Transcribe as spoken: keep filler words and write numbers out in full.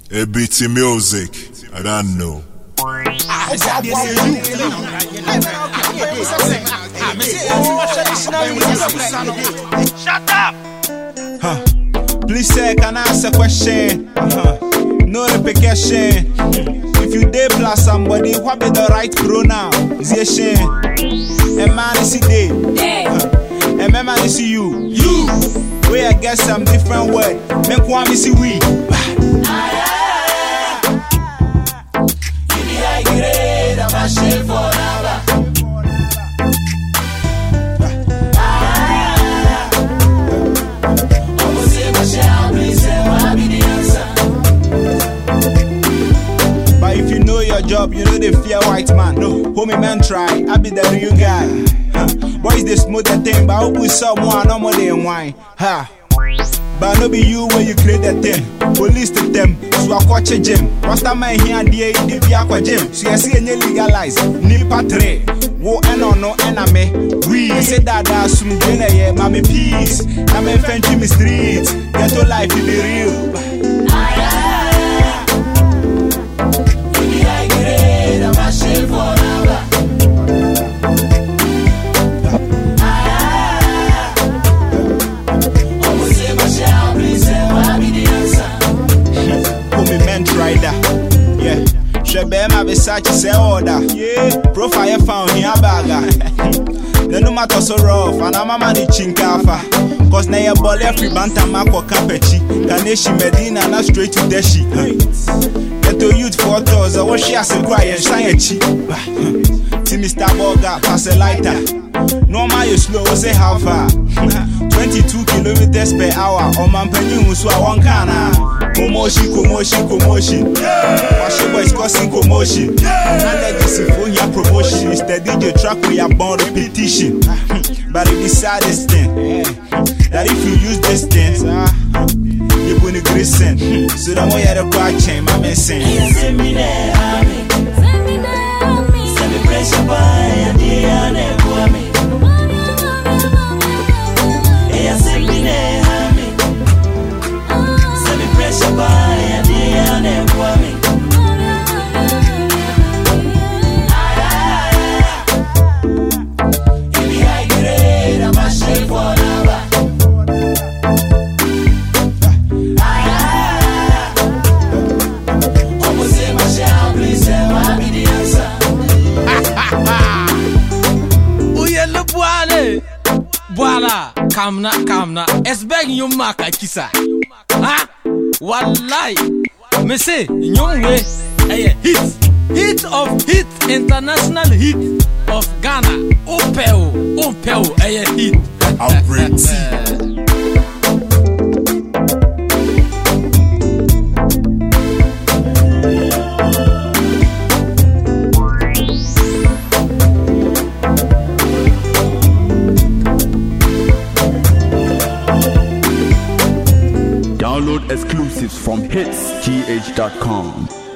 A beaty music, I don't know. Shut up! Huh. Please say, can I ask a question? Uh-huh. No repercussion. If you dare plus somebody, what be the right pronoun? Is it a shame? A man is a day. Uh-huh. A man is you. You. Where I get some different word. Make one is we. But if you know your job, you know they fear white man. No, homie man try, I be the real guy. Huh. Boys they smooth the thing, but I hope with someone no more than wine. Ha. But no be you when you create that thing. Police to them, so I watch a gym. Rasta man here and there, they be aqua gym. So you see any legalize, nipa tre. Wo eno no ename. We say that that's some dinner, yeah, mommy peace. I'm a fan to me street. Get to life to be real. Shebema Versace say order. Yeah, profile found here bagger. The no matter so rough, and I'm a man chinkafa. Cause now your ball every banta mako campechi. Kaneshi Medina, not straight to Deshi. Get to youth for tours, I wash as a cry and shine a cheek. Timmy Starboga, pass a lighter. Normal you slow, say how far? twenty-two kilometers per hour. On my penny, so I want kana. Commotion, commotion, commotion. Wash boys causing commotion. And let this for your promotion. Instead, D J track we are born repetition. But it is saddest thing that if you use this thing, you're going to grace send. So don't worry the car chain, my man saying. Send me there, send me there, send me pressure by and the other me. Send me there, send me pressure by and the other me. If we high grade, I'm a shame for number. Almost say my shall please say why be the answer. Oh yeah, look boy. Voila, kamna kamna. Es begging you maka kisa. Ah, wallahi. Me say, young way, a hit, hit of hit, international hit of Ghana. Opel, Opel, a hit. I'm pretty. Download exclusives from hits g h dot com.